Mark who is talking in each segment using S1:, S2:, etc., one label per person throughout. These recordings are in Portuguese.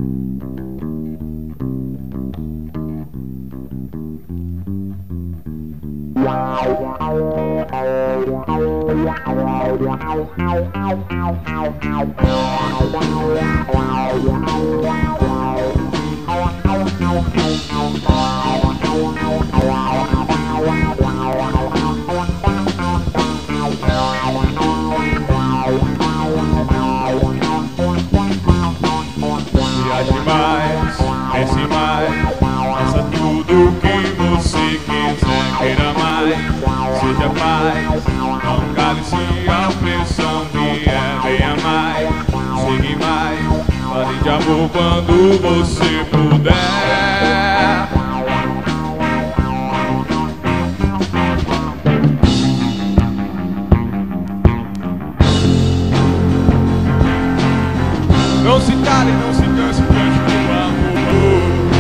S1: Viaje mais, pense mais, faça tudo que você quiser, queira mais, seja paz, não cale-se a pressão vier, venha mais, chegue mais, fale de amor quando você puder. Não se cale, não se canse, cante do amor.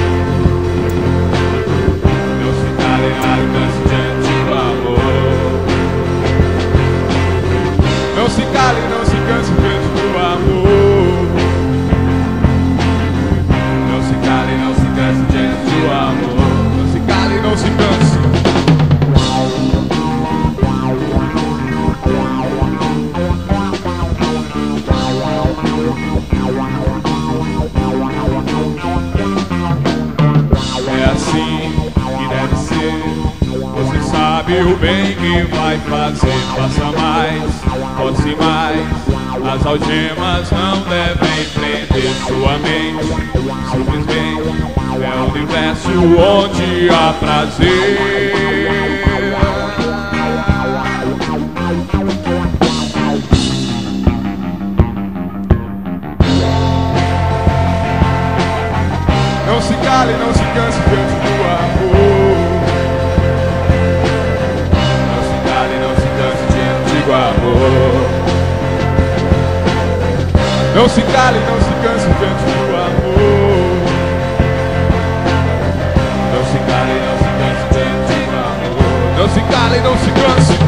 S1: Não se cale, não canse diante do amor. Não se cale, não se canse, cante do amor. Não se cale, não se canse diante do amor. Não se cale, não se canse. É assim que deve ser. Você sabe o bem que vai fazer. Faça mais, force mais. As algemas não devem prender sua mente. Simplesmente é o universo onde há prazer. Não se cale, não se canse diante do amor. Não se cale, não se canse diante do amor. Não se cale, não se canse diante do amor. Não se cale, não se canse diante do amor. Não se cale, não se canse.